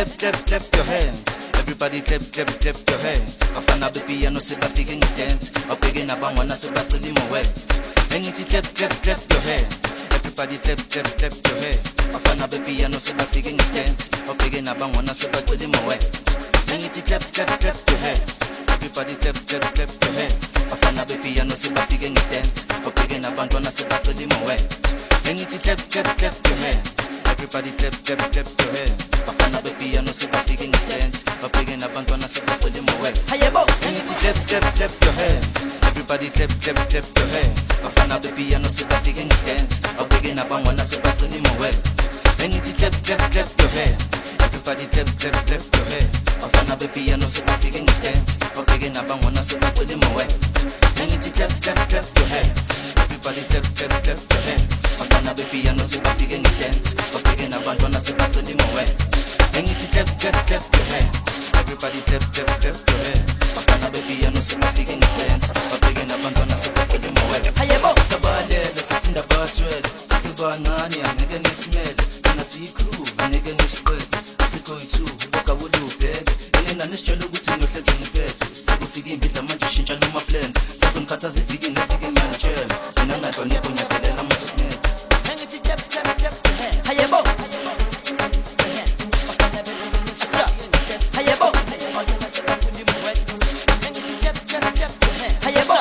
clap your hands. Everybody clap your hands. Afana be piano se bafike ngistand. Abheke nabangwana se bafile mo wet. Engithi clap your hands. Everybody clap your hands. Afana be piano se bafike ngistand. Abheke nabangwana se bafile mo wet. Engithi clap your hands. Everybody clap your hands. Afana be piano se bafike ngistand. Abheke nabangwana se bafile mo wet. Engithi clap your hands. Everybody clap your hands. Bafana be piano se bafike ngistand. Abheke nabantwana se bafile mo wet. Hayebo, Engithi clap your hands. Everybody clap your hands. Bafana be piano se bafike ngistand. Abheke nabangwana se bafile mo wet. Engithi clap your hands. Everybody clap your hands. Bafana be piano se bafike ngistand. Abheke nabangwana se bafile mo wet. Engithi clap your hands. Everybody clap your hands. Bafana be piano se bafike ngistand. Abheke nabantwana se bafile mo wet. Engithi clap your hands. Everybody clap your hands. Bafana be piano se bafike ngistand. Abheke nabantwana se bafile mo wet. Hayebo, Sabalele sisinda bathwele. Sisibancane angeke nisimele. Thina siyigroove angeke nisibhede. Asikho yithu okawule ubheke. Enena nisitshela ukuthi ngiyohleze ngiphethe. Sekufika imbidla manje shintsha noma plans. Sazongikhathaza iviki ngeviki ngiyangitshela. Mina ngadloneko ngiyadelela amaseknet. engithi clap your hands. Hayebo, hayebo, engithi clap your hands. Hayebo,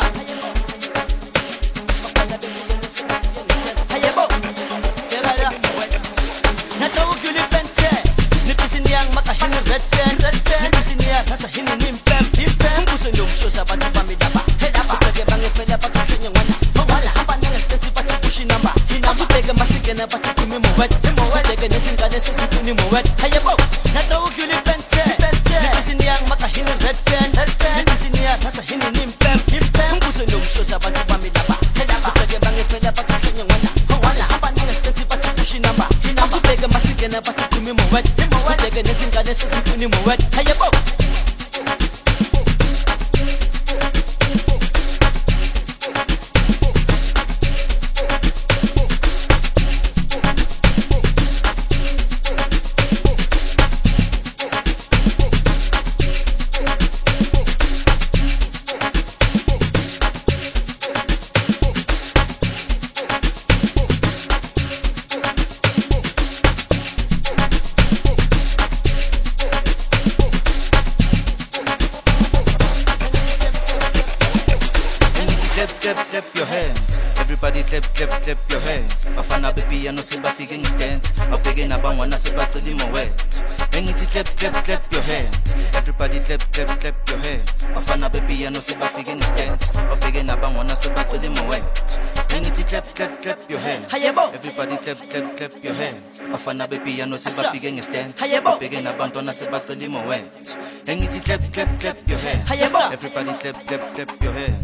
hayebo, tegala. Nato ukuli pente, nipisi yang maka hini red pen. Nipisi yang kasa hini nimpem. Mbuso ndo mshosa batu pamidaba. Utake bange peda batu chenye wana. Wala hapa nanga steti batu pushi namba. Tupeke masike na batu kumi mwet. Teke nesinga nesesi kuni mwet. Hayebo, nato ukuli pente, nipisi yang maka hini red pen. Nipisi yang kasa hini nimpem. Mbuso ndo mshosa batu pamidaba. Utake bange peda batu chenye wana. Wala hapa nanga steti batu pushi namba. Tupeke masike na batu kumi mwet. Teke nesinga nesesi kuni mwet. Hayebo. Clap your hands. Everybody clap your hands. Bafana be piano se bafike ngistand. Abheke nabangwana se bafile mo wet. Engithi clap your hands. Everybody clap your hands. Bafana be piano se bafike ngistand. Abheke nabangwana se bafile mo wet. Engithi clap your hands. Hayebo, Everybody clap your hands. Bafana be piano se bafike ngistand. Hayebo. Abheke nabantwana se bafile mo wet. Engithi clap your hands. Hayebo. Everybody clap your hands.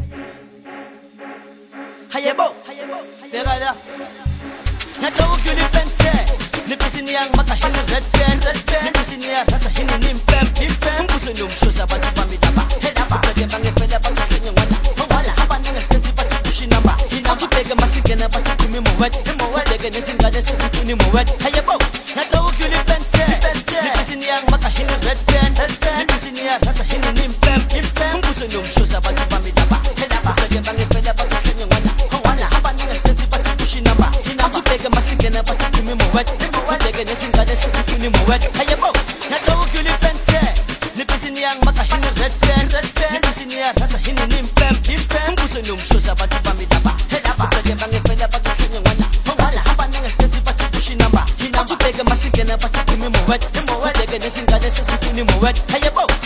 hayebo, tegala. Nato ukuli pente, nipisi yang maka hini red pen. Nipisi yang kasa hini nimpem. Mbuso ndo mshosa batu pamidaba. Utake bange peda batu chenye wana. Wala hapa nanga steti batu pushi namba. Tupeke masike na batu kumi mwet. Teke nesinga nesesi kuni mwet. Hayebo, nato ukuli pente, nipisi yang maka hini red pen. Nipisi yang kasa hini nimpem. Mbuso ndo mshosa batu pamidaba. Utake bange peda batu chenye wana. Wala hapa nanga steti batu pushi namba. Tupeke masike na batu kumi mwet. Teke nesinga nesesi kuni mwet. Hayebo, nato ukuli pente, nipisi yang maka hini red pen. Nipisi yang kasa hini nimpem. Mbuso ndo mshosa batu pamidaba. Utake bange peda batu chenye wana. Wala hapa nanga steti batu pushi namba. Tupeke masike na batu kumi mwet. Teke nesinga nesesi kuni mwet. Hayebo.